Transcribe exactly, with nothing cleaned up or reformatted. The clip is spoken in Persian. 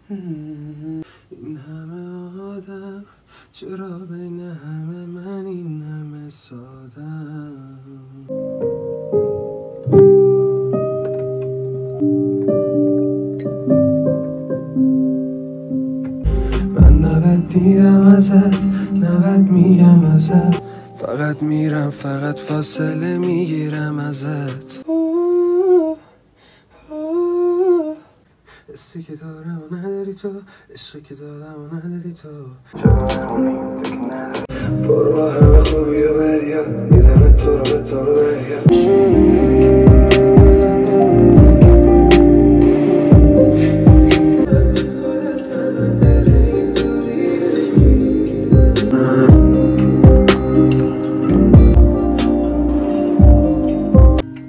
این همه آدم چرا بین همه من این همه سادم. من نبد دیدم ازت، نبد میگم ازت، فقط میرم فقط فاصله میگیرم ازت. حسی که دارم و نداری تو، عشقی که دادم و نداری تو، جوابونی تو که نداری. برو با همه خوبی و بدیا، میدم تو رو به تو رو بدیا.